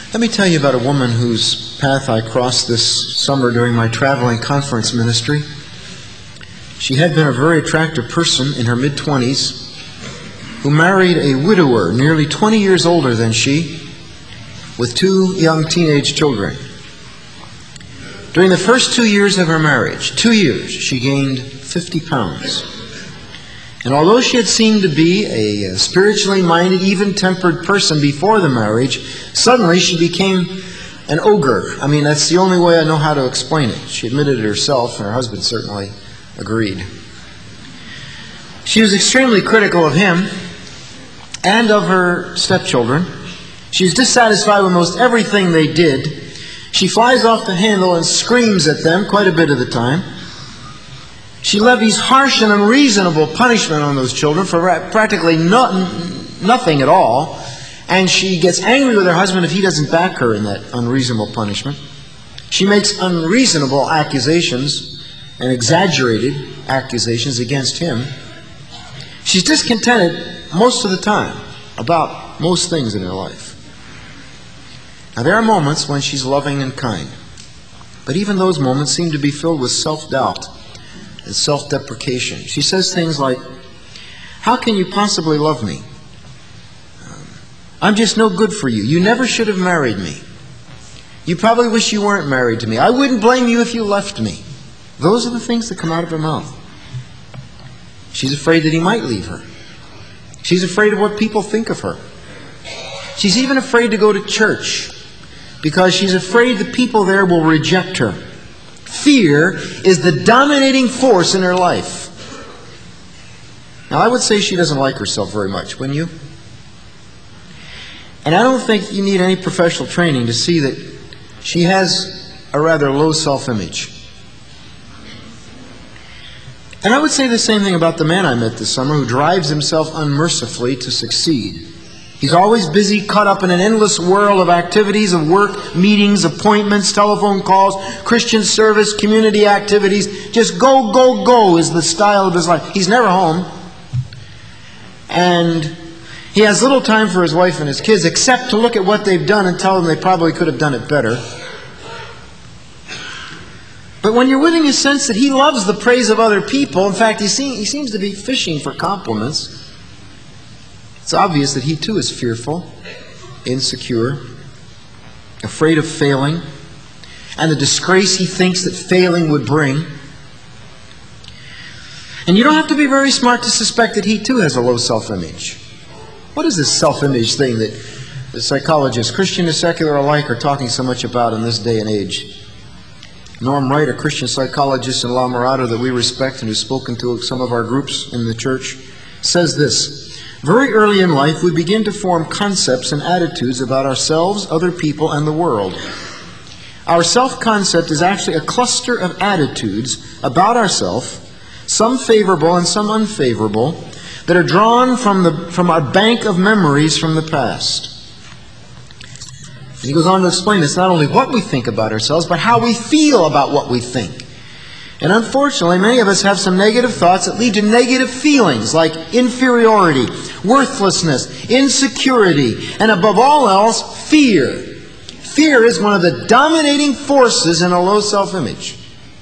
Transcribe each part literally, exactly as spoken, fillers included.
Let me tell you about a woman whose path I crossed this summer during my traveling conference ministry. She had been a very attractive person in her mid-twenties who married a widower nearly twenty years older than she with two young teenage children. During the first two years of her marriage, two years, she gained fifty pounds. And although she had seemed to be a spiritually minded, even-tempered person before the marriage, suddenly she became an ogre. I mean, that's the only way I know how to explain it. She admitted it herself, and her husband certainly agreed. She was extremely critical of him and of her stepchildren. She was dissatisfied with most everything they did. She flies off the handle and screams at them quite a bit of the time. She levies harsh and unreasonable punishment on those children for practically no, nothing at all. And she gets angry with her husband if he doesn't back her in that unreasonable punishment. She makes unreasonable accusations and exaggerated accusations against him. She's discontented most of the time about most things in her life. Now, there are moments when she's loving and kind, but even those moments seem to be filled with self-doubt and self-deprecation. She says things like, "How can you possibly love me? Um, I'm just no good for you. You never should have married me. You probably wish you weren't married to me. I wouldn't blame you if you left me." Those are the things that come out of her mouth. She's afraid that he might leave her. She's afraid of what people think of her. She's even afraid to go to church because she's afraid the people there will reject her. Fear is the dominating force in her life. Now, I would say she doesn't like herself very much, wouldn't you? And I don't think you need any professional training to see that she has a rather low self-image. And I would say the same thing about the man I met this summer who drives himself unmercifully to succeed. He's always busy, caught up in an endless whirl of activities, of work, meetings, appointments, telephone calls, Christian service, community activities. Just go, go, go is the style of his life. He's never home. And he has little time for his wife and his kids except to look at what they've done and tell them they probably could have done it better. But when you're winning a sense that he loves the praise of other people, in fact, he, seem, he seems to be fishing for compliments, it's obvious that he too is fearful, insecure, afraid of failing, and the disgrace he thinks that failing would bring. And you don't have to be very smart to suspect that he too has a low self-image. What is this self-image thing that the psychologists, Christian and secular alike, are talking so much about in this day and age? Norm Wright, a Christian psychologist in La Mirada that we respect and who's spoken to some of our groups in the church, says this: very early in life, we begin to form concepts and attitudes about ourselves, other people, and the world. Our self-concept is actually a cluster of attitudes about ourselves, some favorable and some unfavorable, that are drawn from the from our bank of memories from the past. And he goes on to explain it's not only what we think about ourselves, but how we feel about what we think. And unfortunately, many of us have some negative thoughts that lead to negative feelings like inferiority, worthlessness, insecurity, and above all else, fear. Fear is one of the dominating forces in a low self-image.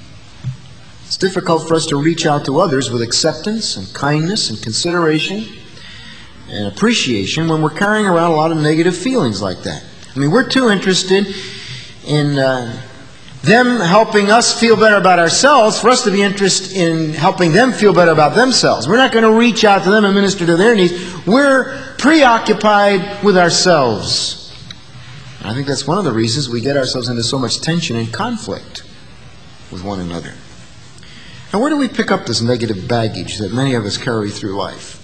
It's difficult for us to reach out to others with acceptance and kindness and consideration and appreciation when we're carrying around a lot of negative feelings like that. I mean, we're too interested in Uh, them helping us feel better about ourselves for us to be interested in helping them feel better about themselves. We're not going to reach out to them and minister to their needs. We're preoccupied with ourselves. And I think that's one of the reasons we get ourselves into so much tension and conflict with one another. Now, where do we pick up this negative baggage that many of us carry through life?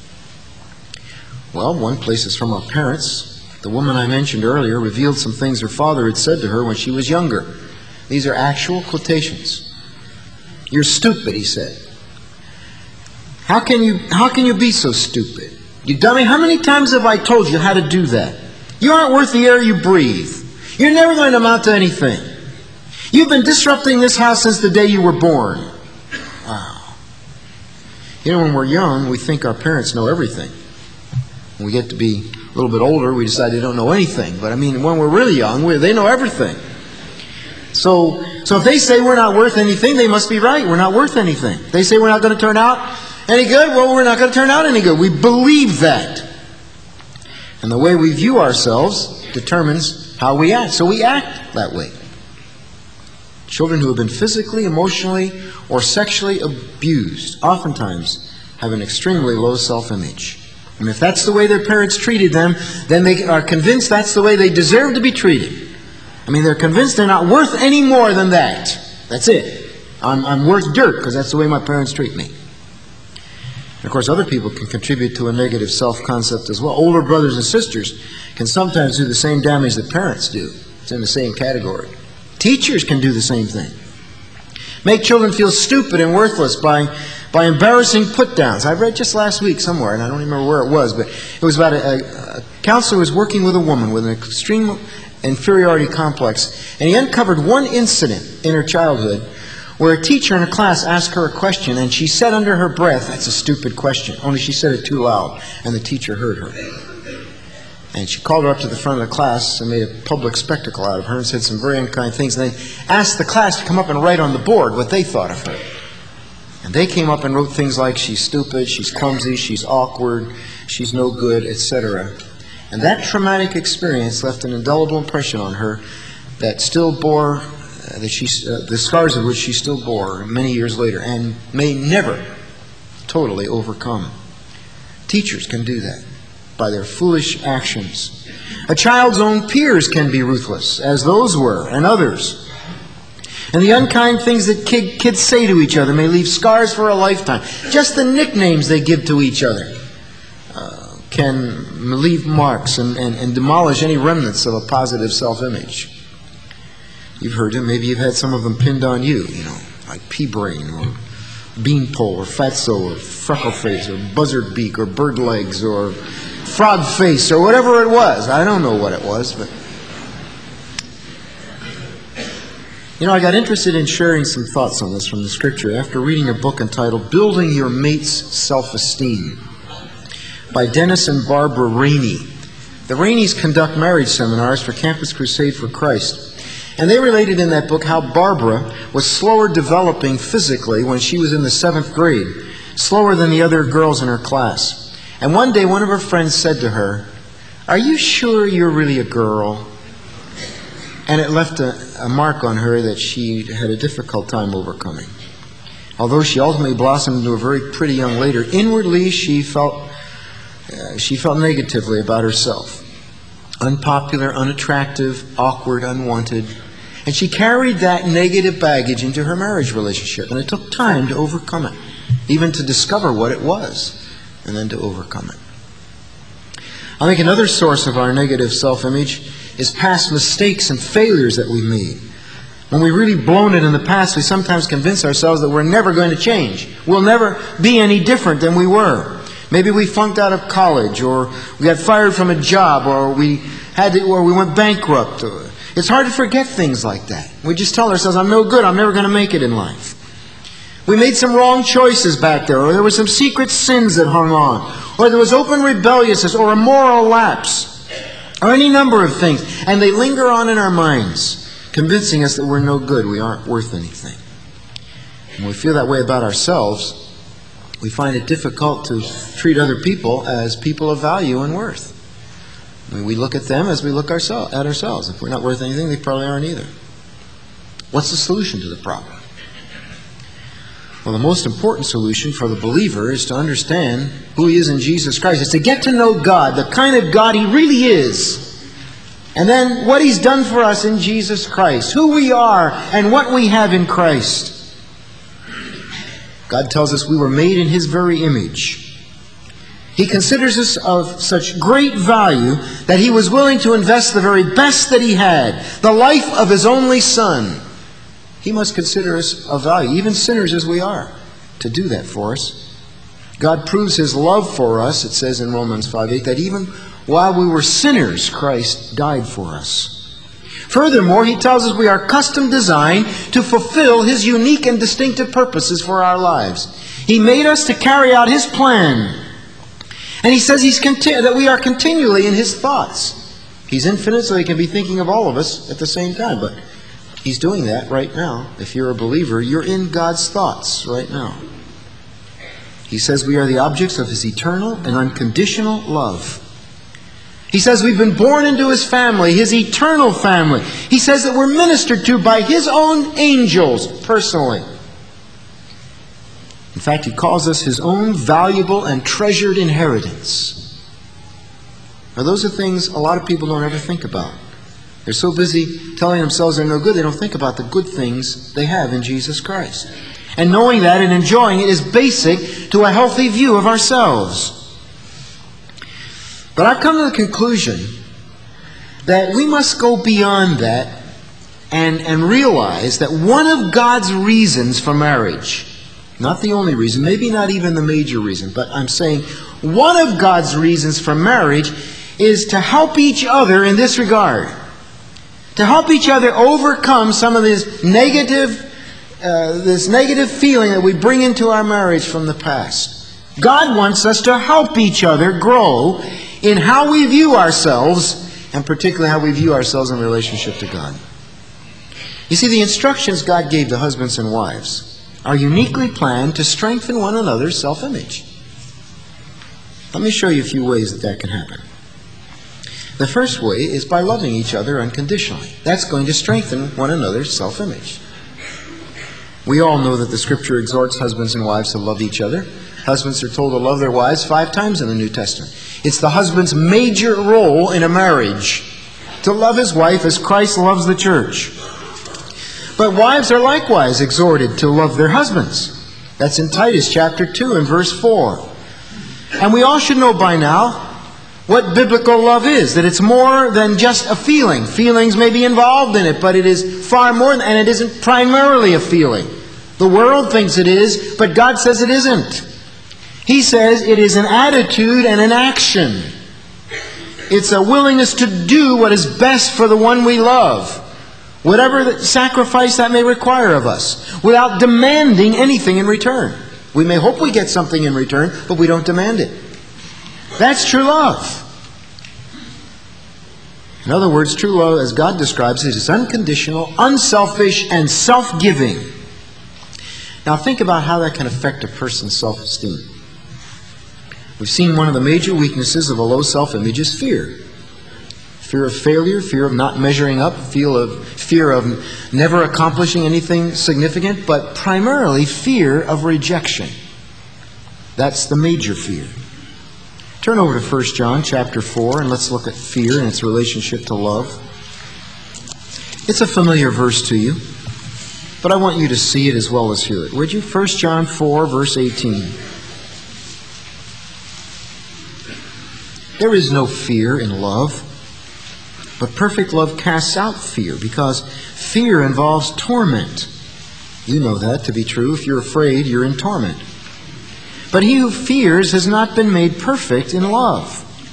Well, one place is from our parents. The woman I mentioned earlier revealed some things her father had said to her when she was younger. These are actual quotations. "You're stupid," he said. How can you, how can you be so stupid? You dummy, how many times have I told you how to do that? You aren't worth the air you breathe. You're never going to amount to anything. You've been disrupting this house since the day you were born. Wow. You know, when we're young, we think our parents know everything. We get to be a little bit older, we decide they don't know anything. But I mean, when we're really young, we, they know everything. So, so if they say we're not worth anything, they must be right. We're not worth anything. They say we're not going to turn out any good, well, we're not going to turn out any good. We believe that. And the way we view ourselves determines how we act. So we act that way. Children who have been physically, emotionally, or sexually abused oftentimes have an extremely low self-image. And if that's the way their parents treated them, then they are convinced that's the way they deserve to be treated. I mean, they're convinced they're not worth any more than that. That's it. I'm, I'm worth dirt because that's the way my parents treat me. And of course, other people can contribute to a negative self-concept as well. Older brothers and sisters can sometimes do the same damage that parents do. It's in the same category. Teachers can do the same thing. Make children feel stupid and worthless by, by embarrassing put-downs. I read just last week somewhere, and I don't remember where it was, but it was about a, a, a counselor who was working with a woman with an extreme inferiority complex, and he uncovered one incident in her childhood where a teacher in a class asked her a question, and she said under her breath, "That's a stupid question," only she said it too loud, and the teacher heard her. And she called her up to the front of the class and made a public spectacle out of her and said some very unkind things, and then asked the class to come up and write on the board what they thought of her. And they came up and wrote things like, she's stupid, she's clumsy, she's awkward, she's no good, et cetera. And that traumatic experience left an indelible impression on her that still bore, uh, that she, uh, the scars of which she still bore many years later and may never totally overcome. Teachers can do that by their foolish actions. A child's own peers can be ruthless, as those were, and others. And the unkind things that kid, kids say to each other may leave scars for a lifetime. Just the nicknames they give to each other can leave marks and, and, and demolish any remnants of a positive self-image. You've heard them. Maybe you've had some of them pinned on you, you know, like pea-brain or beanpole or fatso or freckle-face or buzzard beak or bird legs or frog face or whatever it was. I don't know what it was, but... You know, I got interested in sharing some thoughts on this from the Scripture after reading a book entitled Building Your Mate's Self-Esteem by Dennis and Barbara Rainey. The Raineys conduct marriage seminars for Campus Crusade for Christ. And they related in that book how Barbara was slower developing physically when she was in the seventh grade, slower than the other girls in her class. And one day one of her friends said to her, "Are you sure you're really a girl?" And it left a, a mark on her that she had a difficult time overcoming. Although she ultimately blossomed into a very pretty young lady, inwardly she felt Uh, she felt negatively about herself. Unpopular, unattractive, awkward, unwanted. And she carried that negative baggage into her marriage relationship. And it took time to overcome it. Even to discover what it was. And then to overcome it. I think another source of our negative self-image is past mistakes and failures that we made. When we've really blown it in the past, we sometimes convince ourselves that we're never going to change. We'll never be any different than we were. Maybe we flunked out of college, or we got fired from a job, or we had to, or we went bankrupt. It's hard to forget things like that. We just tell ourselves, "I'm no good, I'm never going to make it in life." We made some wrong choices back there, or there were some secret sins that hung on, or there was open rebelliousness, or a moral lapse, or any number of things. And they linger on in our minds, convincing us that we're no good, we aren't worth anything. When we feel that way about ourselves, we find it difficult to treat other people as people of value and worth. I mean, we look at them as we look ourselves, at ourselves. If we're not worth anything, they probably aren't either. What's the solution to the problem? Well, the most important solution for the believer is to understand who he is in Jesus Christ. It's to get to know God, the kind of God he really is. And then what he's done for us in Jesus Christ, who we are and what we have in Christ. God tells us we were made in his very image. He considers us of such great value that he was willing to invest the very best that he had, the life of his only Son. He must consider us of value, even sinners as we are, to do that for us. God proves his love for us, it says in Romans five eight, that even while we were sinners, Christ died for us. Furthermore, he tells us we are custom designed to fulfill his unique and distinctive purposes for our lives. He made us to carry out his plan. And he says he's conti- that we are continually in his thoughts. He's infinite, so he can be thinking of all of us at the same time. But he's doing that right now. If you're a believer, you're in God's thoughts right now. He says we are the objects of his eternal and unconditional love. He says we've been born into his family, his eternal family. He says that we're ministered to by his own angels personally. In fact, he calls us his own valuable and treasured inheritance. Now, those are things a lot of people don't ever think about. They're so busy telling themselves they're no good, they don't think about the good things they have in Jesus Christ. And knowing that and enjoying it is basic to a healthy view of ourselves. But I've come to the conclusion that we must go beyond that and, and realize that one of God's reasons for marriage, not the only reason, maybe not even the major reason, but I'm saying one of God's reasons for marriage is to help each other in this regard. To help each other overcome some of this negative Uh, this negative feeling that we bring into our marriage from the past. God wants us to help each other grow in how we view ourselves, and particularly how we view ourselves in relationship to God. You see, the instructions God gave to husbands and wives are uniquely planned to strengthen one another's self-image. Let me show you a few ways that that can happen. The first way is by loving each other unconditionally. That's going to strengthen one another's self-image. We all know that the Scripture exhorts husbands and wives to love each other. Husbands are told to love their wives five times in the New Testament. It's the husband's major role in a marriage, to love his wife as Christ loves the church. But wives are likewise exhorted to love their husbands. That's in Titus chapter two and verse four. And we all should know by now what biblical love is, that it's more than just a feeling. Feelings may be involved in it, but it is far more, and it isn't primarily a feeling. The world thinks it is, but God says it isn't. He says it is an attitude and an action. It's a willingness to do what is best for the one we love, whatever sacrifice that may require of us, without demanding anything in return. We may hope we get something in return, but we don't demand it. That's true love. In other words, true love, as God describes it, is unconditional, unselfish, and self-giving. Now think about how that can affect a person's self-esteem. We've seen one of the major weaknesses of a low self-image is fear. Fear of failure, fear of not measuring up, fear of, fear of never accomplishing anything significant, but primarily fear of rejection. That's the major fear. Turn over to First John chapter four and let's look at fear and its relationship to love. It's a familiar verse to you, but I want you to see it as well as hear it. Would you? First John four, verse eighteen. There is no fear in love, but perfect love casts out fear, because fear involves torment. You know that to be true. If you're afraid, you're in torment. But he who fears has not been made perfect in love.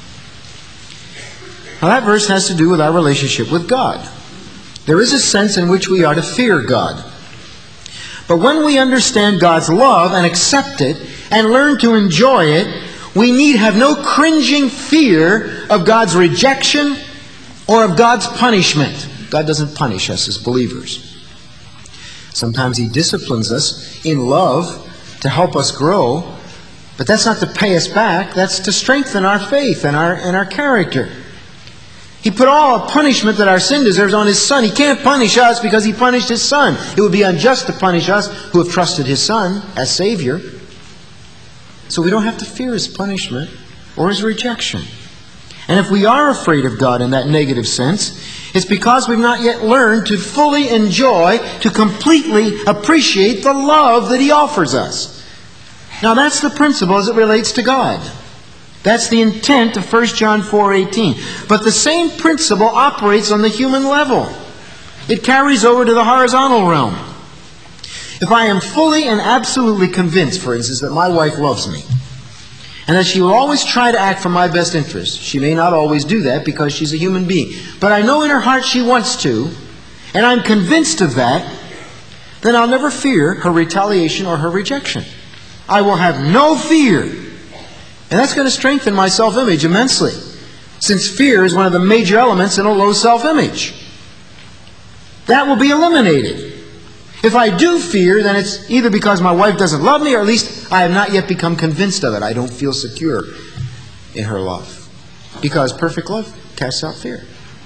Now that verse has to do with our relationship with God. There is a sense in which we are to fear God. But when we understand God's love and accept it and learn to enjoy it, we need have no cringing fear of God's rejection or of God's punishment. God doesn't punish us as believers. Sometimes he disciplines us in love to help us grow. But that's not to pay us back. That's to strengthen our faith and our, and our character. He put all the punishment that our sin deserves on his Son. He can't punish us because he punished his Son. It would be unjust to punish us who have trusted his Son as Savior. So we don't have to fear his punishment or his rejection. And if we are afraid of God in that negative sense, it's because we've not yet learned to fully enjoy, to completely appreciate the love that he offers us. Now that's the principle as it relates to God. That's the intent of First John four eighteen. But the same principle operates on the human level. It carries over to the horizontal realm. If I am fully and absolutely convinced, for instance, that my wife loves me, and that she will always try to act for my best interest, she may not always do that because she's a human being, but I know in her heart she wants to, and I'm convinced of that, then I'll never fear her retaliation or her rejection. I will have no fear And that's going to strengthen my self-image immensely, since fear is one of the major elements in a low self-image. That will be eliminated. If I do fear, then it's either because my wife doesn't love me, or at least I have not yet become convinced of it. I don't feel secure in her love. Because perfect love casts out fear.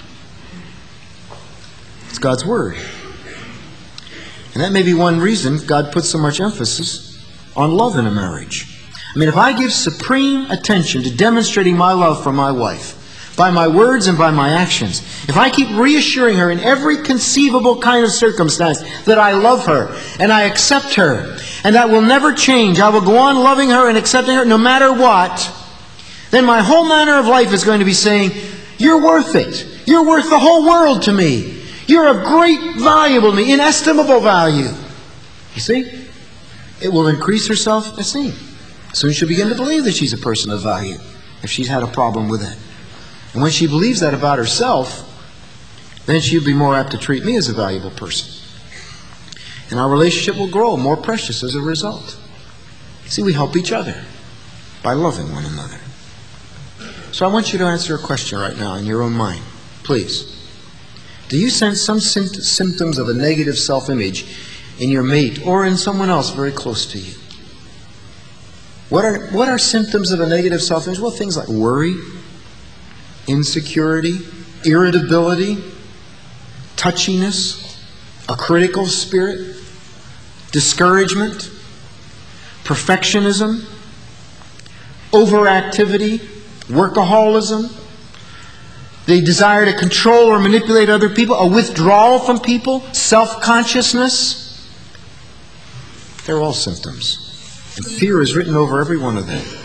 It's God's Word. And that may be one reason God puts so much emphasis on love in a marriage. I mean, if I give supreme attention to demonstrating my love for my wife, by my words and by my actions, if I keep reassuring her in every conceivable kind of circumstance that I love her and I accept her, and that will never change, I will go on loving her and accepting her no matter what, then my whole manner of life is going to be saying, you're worth it. You're worth the whole world to me. You're of great value to me, inestimable value. You see? It will increase her self-esteem. Soon she'll begin to believe that she's a person of value, if she's had a problem with it. And when she believes that about herself, then she'll be more apt to treat me as a valuable person. And our relationship will grow more precious as a result. See, we help each other by loving one another. So I want you to answer a question right now in your own mind. Please. Do you sense some symptoms of a negative self-image in your mate or in someone else very close to you? What are, what are symptoms of a negative self-image? Well, things like worry, insecurity, irritability, touchiness, a critical spirit, discouragement, perfectionism, overactivity, workaholism, the desire to control or manipulate other people, a withdrawal from people, self-consciousness. They're all symptoms. And fear is written over every one of them.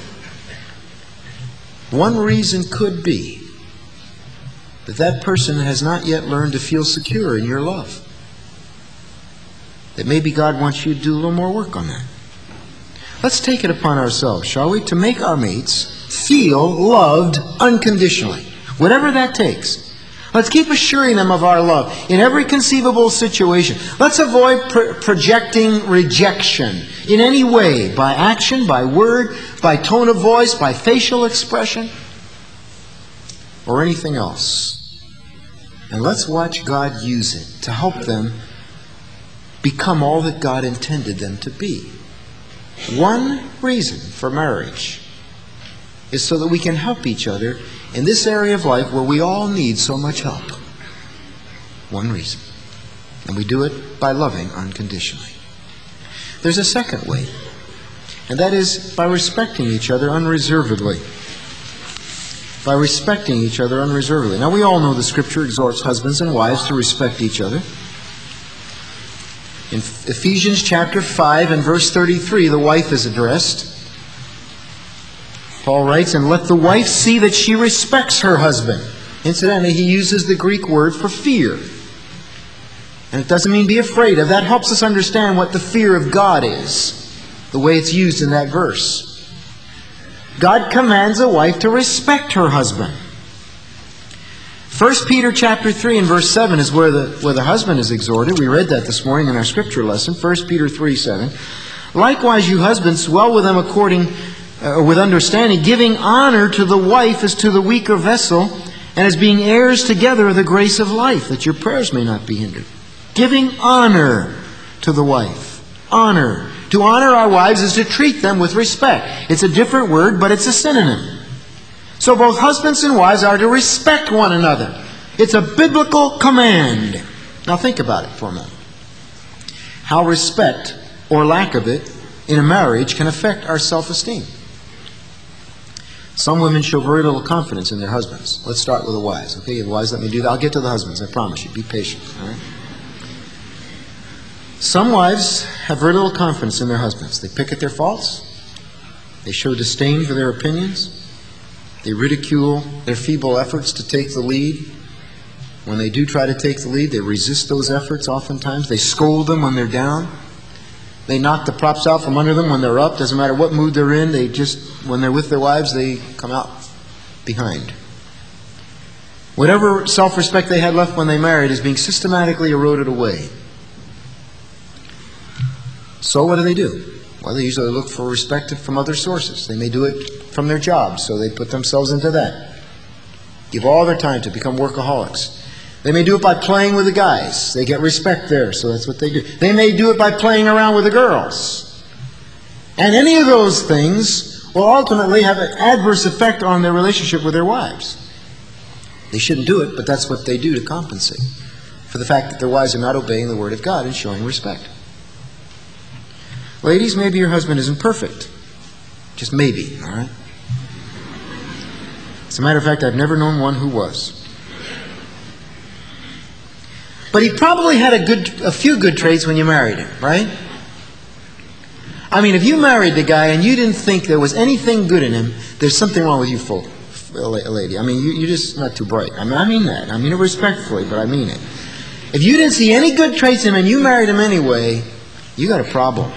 One reason could be that that person has not yet learned to feel secure in your love. That maybe God wants you to do a little more work on that. Let's take it upon ourselves, shall we, to make our mates feel loved unconditionally. Whatever that takes. Let's keep assuring them of our love in every conceivable situation. Let's avoid pro- projecting rejection in any way, by action, by word, by tone of voice, by facial expression, or anything else. And let's watch God use it to help them become all that God intended them to be. One reason for marriage is so that we can help each other in this area of life where we all need so much help. One reason. And we do it by loving unconditionally. There's a second way, and that is by respecting each other unreservedly. By respecting each other unreservedly. Now, we all know the Scripture exhorts husbands and wives to respect each other. In Ephesians chapter five and verse thirty-three, the wife is addressed. Paul writes, and let the wife see that she respects her husband. Incidentally, he uses the Greek word for fear. And it doesn't mean be afraid of. That helps us understand what the fear of God is, the way it's used in that verse. God commands a wife to respect her husband. First Peter chapter three and verse seven is where the, where the husband is exhorted. We read that this morning in our scripture lesson. First Peter three seven. Likewise, you husbands, dwell with them according Uh, with understanding, giving honor to the wife as to the weaker vessel, and as being heirs together of the grace of life, that your prayers may not be hindered. Giving honor to the wife. Honor. To honor our wives is to treat them with respect. It's a different word, but it's a synonym. So both husbands and wives are to respect one another. It's a biblical command. Now think about it for a moment. How respect, or lack of it, in a marriage can affect our self-esteem. Some women show very little confidence in their husbands. Let's start with the wives. Okay, the wives, let me do that. I'll get to the husbands, I promise you. Be patient. All right? Some wives have very little confidence in their husbands. They pick at their faults. They show disdain for their opinions. They ridicule their feeble efforts to take the lead. When they do try to take the lead, they resist those efforts oftentimes. They scold them when they're down. They knock the props out from under them when they're up. Doesn't matter what mood they're in. They just, when they're with their wives, they come out behind. Whatever self-respect they had left when they married is being systematically eroded away. So what do they do? Well, they usually look for respect from other sources. They may do it from their jobs, so they put themselves into that. Give all their time to become workaholics. They may do it by playing with the guys. They get respect there, so that's what they do. They may do it by playing around with the girls. And any of those things will ultimately have an adverse effect on their relationship with their wives. They shouldn't do it, but that's what they do to compensate for the fact that their wives are not obeying the Word of God and showing respect. Ladies, maybe your husband isn't perfect. Just maybe, all right? As a matter of fact, I've never known one who was. But he probably had a good, a few good traits when you married him, right? I mean, if you married the guy and you didn't think there was anything good in him, there's something wrong with you, folk, lady. I mean, you, you're just not too bright. I mean, I mean that. I mean it respectfully, but I mean it. If you didn't see any good traits in him and you married him anyway, you got a problem.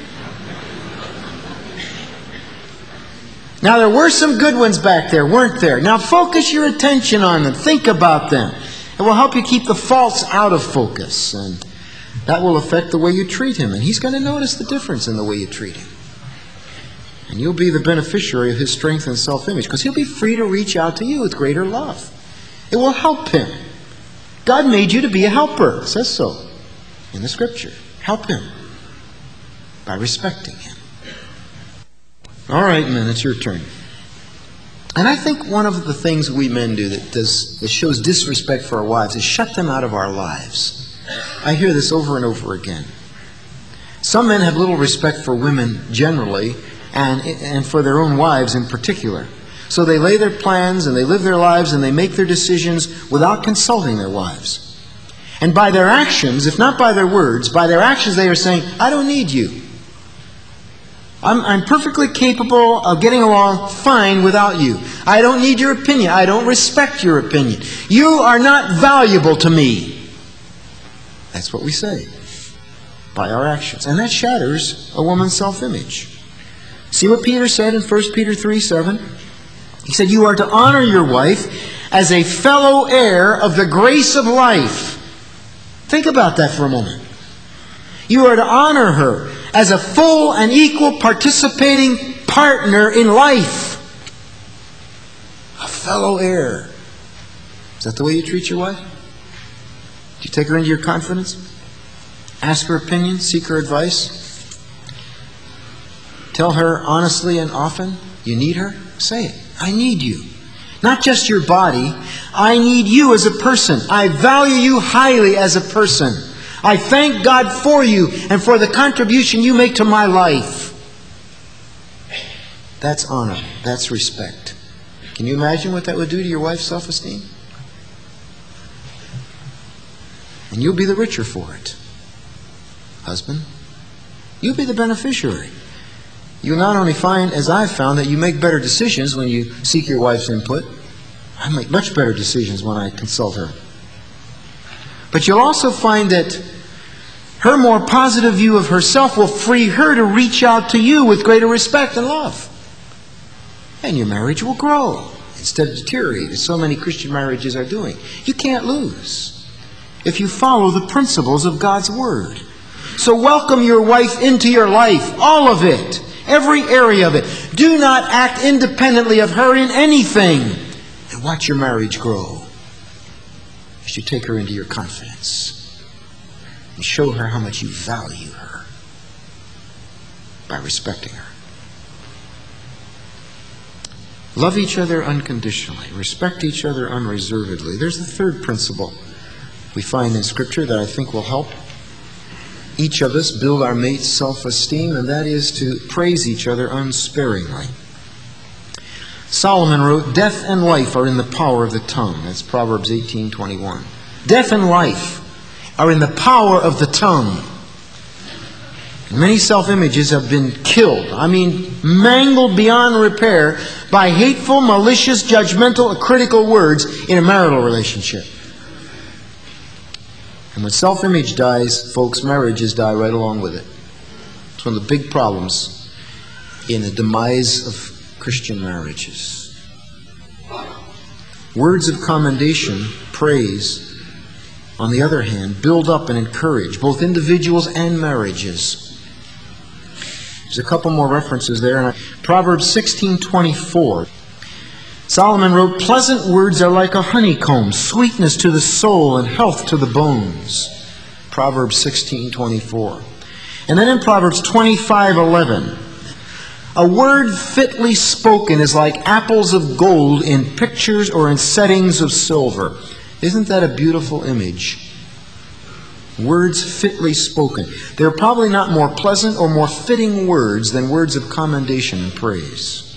Now, there were some good ones back there, weren't there? Now, focus your attention on them. Think about them. It will help you keep the faults out of focus. And that will affect the way you treat him. And he's going to notice the difference in the way you treat him. And you'll be the beneficiary of his strength and self-image, because he'll be free to reach out to you with greater love. It will help him. God made you to be a helper. It says so in the Scripture. Help him by respecting him. All right, men, it's your turn. And I think one of the things we men do that does that shows disrespect for our wives is shut them out of our lives. I hear this over and over again. Some men have little respect for women generally, and and for their own wives in particular. So they lay their plans and they live their lives and they make their decisions without consulting their wives. And by their actions, if not by their words, by their actions they are saying, I don't need you. I'm, I'm perfectly capable of getting along fine without you. I don't need your opinion. I don't respect your opinion. You are not valuable to me. That's what we say by our actions. And that shatters a woman's self-image. See what Peter said in First Peter three seven? He said, you are to honor your wife as a fellow heir of the grace of life. Think about that for a moment. You are to honor her as a full and equal participating partner in life. A fellow heir. Is that the way you treat your wife? Do you take her into your confidence? Ask her opinion? Seek her advice? Tell her honestly and often you need her? Say it. I need you. Not just your body. I need you as a person. I value you highly as a person. I thank God for you and for the contribution you make to my life. That's honor. That's respect. Can you imagine what that would do to your wife's self-esteem? And you'll be the richer for it. Husband, you'll be the beneficiary. You'll not only find, as I've found, that you make better decisions when you seek your wife's input. I make much better decisions when I consult her. But you'll also find that her more positive view of herself will free her to reach out to you with greater respect and love. And your marriage will grow instead of deteriorate, as so many Christian marriages are doing. You can't lose if you follow the principles of God's Word. So welcome your wife into your life, all of it, every area of it. Do not act independently of her in anything. And watch your marriage grow as you take her into your confidence and show her how much you value her by respecting her. Love each other unconditionally. Respect each other unreservedly. There's the third principle we find in Scripture that I think will help each of us build our mate's self-esteem, and that is to praise each other unsparingly. Solomon wrote, death and life are in the power of the tongue. That's Proverbs eighteen twenty-one. Death and life are in the power of the tongue. Many self-images have been killed, I mean mangled beyond repair, by hateful, malicious, judgmental, critical words in a marital relationship. And when self-image dies, folks, marriages die right along with it. It's one of the big problems in the demise of Christian marriages. Words of commendation, praise, on the other hand, build up and encourage both individuals and marriages. There's a couple more references there. Proverbs sixteen twenty-four. Solomon wrote, "Pleasant words are like a honeycomb, sweetness to the soul and health to the bones." Proverbs sixteen twenty-four. And then in Proverbs twenty-five eleven, "A word fitly spoken is like apples of gold in pictures or in settings of silver." Isn't that a beautiful image? Words fitly spoken. There are probably not more pleasant or more fitting words than words of commendation and praise.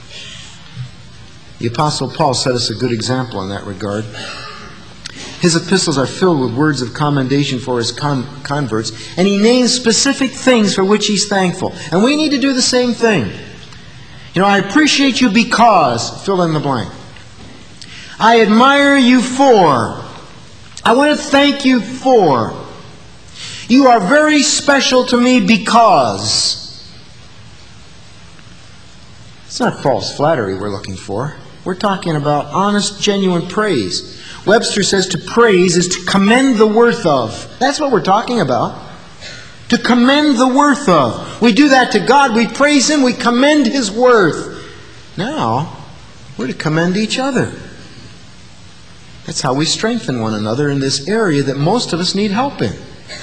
The Apostle Paul set us a good example in that regard. His epistles are filled with words of commendation for his con- converts, and he names specific things for which he's thankful. And we need to do the same thing. You know, I appreciate you because, fill in the blank. I admire you for. I want to thank you for. You are very special to me because. It's not false flattery we're looking for. We're talking about honest, genuine praise. Webster says to praise is to commend the worth of. That's what we're talking about. To commend the worth of. We do that to God. We praise Him. We commend His worth. Now, we're to commend each other. That's how we strengthen one another in this area that most of us need help in.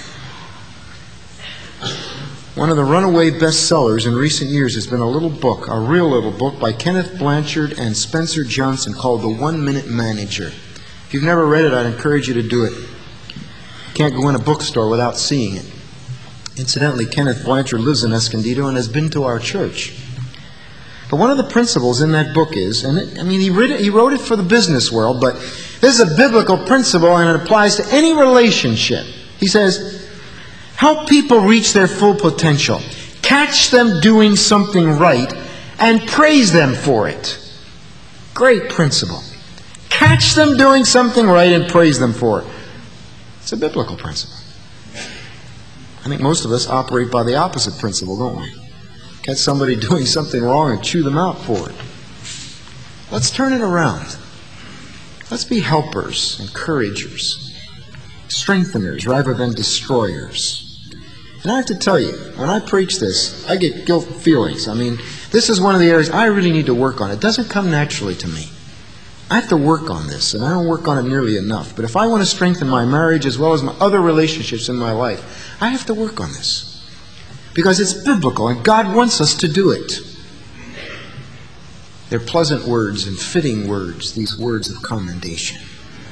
One of the runaway bestsellers in recent years has been a little book, a real little book by Kenneth Blanchard and Spencer Johnson called The One Minute Manager. If you've never read it, I'd encourage you to do it. You can't go in a bookstore without seeing it. Incidentally, Kenneth Blanchard lives in Escondido and has been to our church. But one of the principles in that book is, and it, I mean, he wrote, it, he wrote it for the business world, but this is a biblical principle and it applies to any relationship. He says, help people reach their full potential. Catch them doing something right and praise them for it. Great principle. Catch them doing something right and praise them for it. It's a biblical principle. I think most of us operate by the opposite principle, don't we? Catch somebody doing something wrong and chew them out for it. Let's turn it around. Let's be helpers, encouragers, strengtheners rather than destroyers. And I have to tell you, when I preach this, I get guilt feelings. I mean, this is one of the areas I really need to work on. It doesn't come naturally to me. I have to work on this, and I don't work on it nearly enough. But if I want to strengthen my marriage as well as my other relationships in my life, I have to work on this. Because it's biblical, and God wants us to do it. They're pleasant words and fitting words, these words of commendation.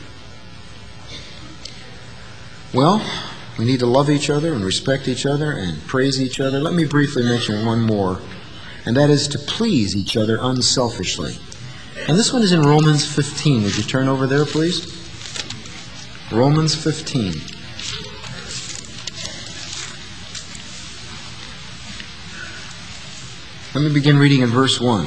Well, we need to love each other and respect each other and praise each other. Let me briefly mention one more, and that is to please each other unselfishly. And this one is in Romans fifteen. Would you turn over there, please? Romans fifteen. Let me begin reading in verse one.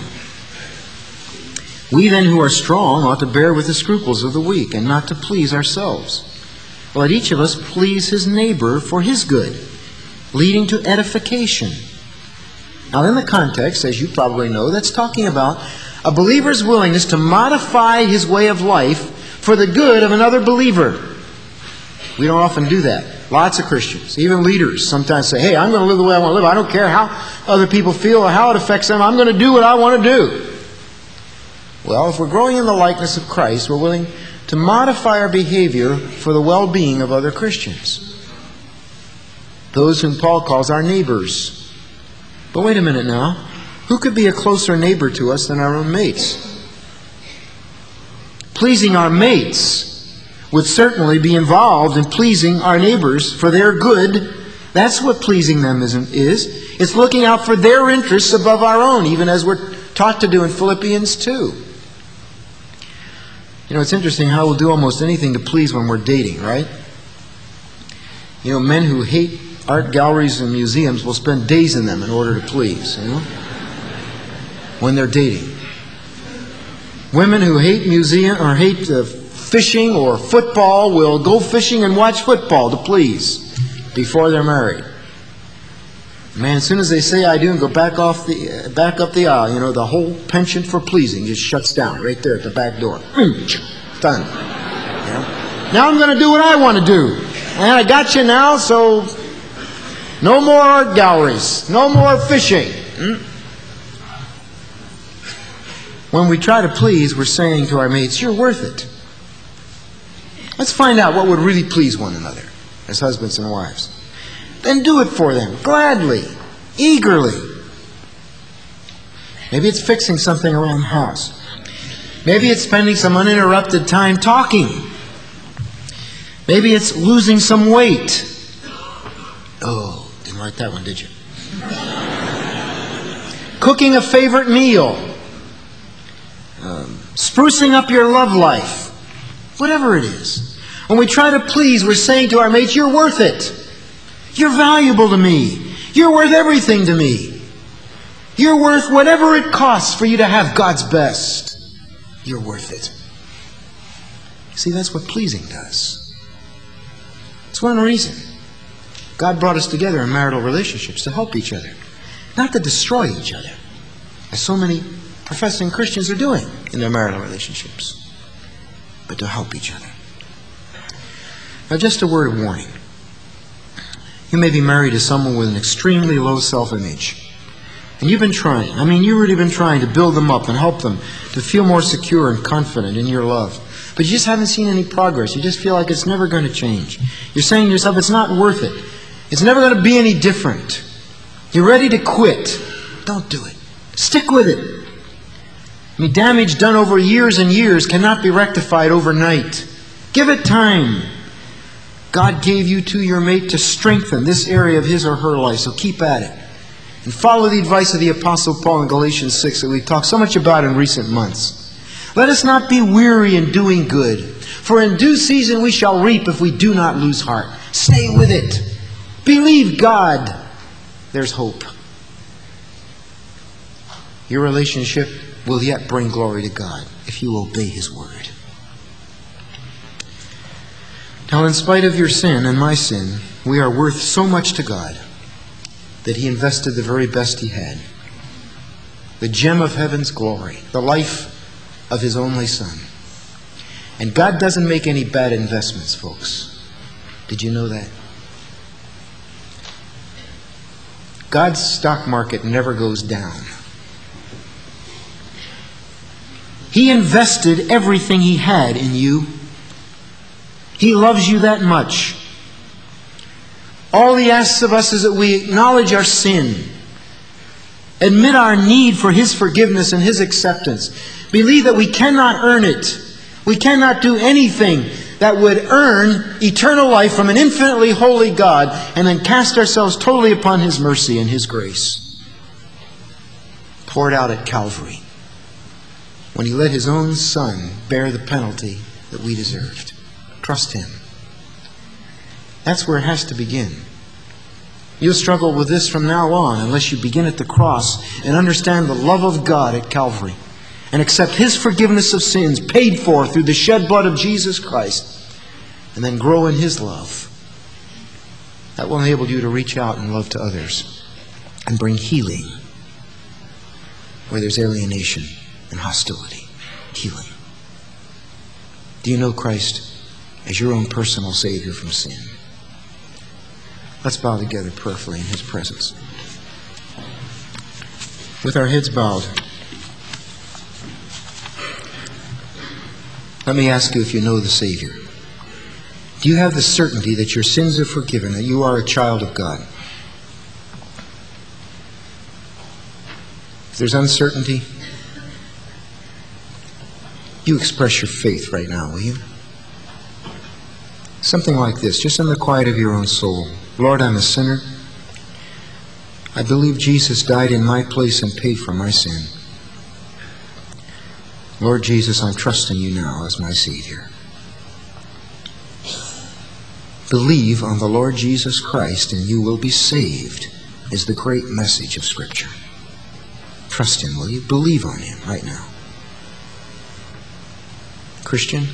We then who are strong ought to bear with the scruples of the weak and not to please ourselves. Let each of us please his neighbor for his good, leading to edification. Now in the context, as you probably know, that's talking about a believer's willingness to modify his way of life for the good of another believer. We don't often do that. Lots of Christians, even leaders, sometimes say, hey, I'm going to live the way I want to live. I don't care how other people feel or how it affects them. I'm going to do what I want to do. Well, if we're growing in the likeness of Christ, we're willing to modify our behavior for the well-being of other Christians. Those whom Paul calls our neighbors. But wait a minute now. Who could be a closer neighbor to us than our own mates? Pleasing our mates would certainly be involved in pleasing our neighbors for their good. That's what pleasing them is. is. It's looking out for their interests above our own, even as we're taught to do in Philippians two. You know, it's interesting how we'll do almost anything to please when we're dating, right? You know, men who hate art galleries and museums will spend days in them in order to please, you know, when they're dating. Women who hate museum or hate uh, fishing or football will go fishing and watch football to please before they're married. Man, as soon as they say I do and go back off the uh, back up the aisle, you know, the whole penchant for pleasing just shuts down right there at the back door. Done. You know? Now I'm going to do what I want to do. And I got you now, so No more art galleries. No more fishing. Hmm? When we try to please, we're saying to our mates, you're worth it. Let's find out what would really please one another as husbands and wives. Then do it for them, gladly, eagerly. Maybe it's fixing something around the house. Maybe it's spending some uninterrupted time talking. Maybe it's losing some weight. Oh, didn't like that one, did you? Cooking a favorite meal. Um, sprucing up your love life. Whatever it is. When we try to please, we're saying to our mates, you're worth it. You're valuable to me. You're worth everything to me. You're worth whatever it costs for you to have God's best. You're worth it. See, that's what pleasing does. It's one reason God brought us together in marital relationships, to help each other, not to destroy each other, as so many professing Christians are doing in their marital relationships, but to help each other. Now, just a word of warning. You may be married to someone with an extremely low self-image. And you've been trying. I mean, you've really been trying to build them up and help them to feel more secure and confident in your love. But you just haven't seen any progress. You just feel like it's never going to change. You're saying to yourself, it's not worth it. It's never going to be any different. You're ready to quit. Don't do it. Stick with it. I mean, damage done over years and years cannot be rectified overnight. Give it time. God gave you to your mate to strengthen this area of his or her life, so keep at it. And follow the advice of the Apostle Paul in Galatians six that we've talked so much about in recent months. Let us not be weary in doing good, for in due season we shall reap if we do not lose heart. Stay with it. Believe God. There's hope. Your relationship will yet bring glory to God if you obey His word. Now, in spite of your sin and my sin, we are worth so much to God that He invested the very best He had. The gem of heaven's glory, the life of His only Son. And God doesn't make any bad investments, folks. Did you know that? God's stock market never goes down. He invested everything He had in you. He loves you that much. All He asks of us is that we acknowledge our sin, admit our need for His forgiveness and His acceptance, believe that we cannot earn it. We cannot do anything that would earn eternal life from an infinitely holy God, and then cast ourselves totally upon His mercy and His grace, poured out at Calvary, when He let His own Son bear the penalty that we deserved. Trust Him. That's where it has to begin. You'll struggle with this from now on unless you begin at the cross and understand the love of God at Calvary and accept His forgiveness of sins paid for through the shed blood of Jesus Christ, and then grow in His love. That will enable you to reach out in love to others and bring healing where there's alienation and hostility. Healing. Do you know Christ as your own personal Savior from sin? Let's bow together prayerfully in His presence. With our heads bowed, let me ask you if you know the Savior. Do you have the certainty that your sins are forgiven, that you are a child of God? If there's uncertainty, you express your faith right now, will you? Something like this, just in the quiet of your own soul. Lord, I'm a sinner. I believe Jesus died in my place and paid for my sin. Lord Jesus, I'm trusting you now as my Savior. Believe on the Lord Jesus Christ and you will be saved, is the great message of Scripture. Trust Him, will you? Believe on Him right now. Christian,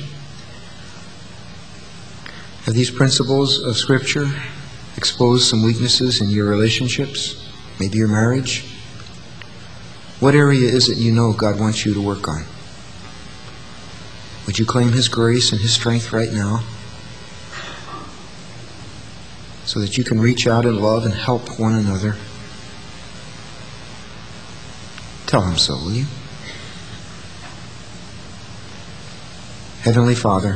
have these principles of Scripture exposed some weaknesses in your relationships? Maybe your marriage? What area is it you know God wants you to work on? Would you claim His grace and His strength right now? so that you can reach out and love and help one another. Tell him so, will you? Heavenly Father,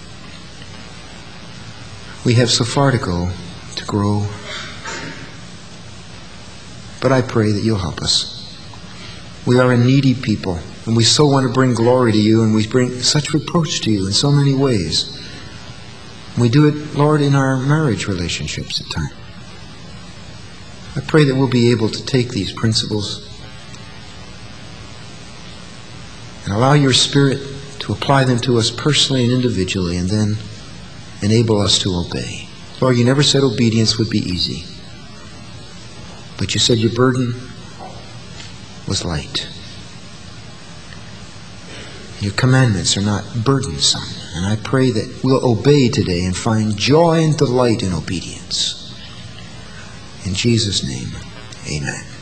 we have so far to go to grow, but I pray that you'll help us. We are a needy people, and we so want to bring glory to you, and we bring such reproach to you in so many ways. We do it, Lord, in our marriage relationships at times. I pray that we'll be able to take these principles and allow your Spirit to apply them to us personally and individually, and then enable us to obey. Lord, you never said obedience would be easy, but you said your burden was light. Your commandments are not burdensome, and I pray that we'll obey today and find joy and delight in obedience. In Jesus' name, amen.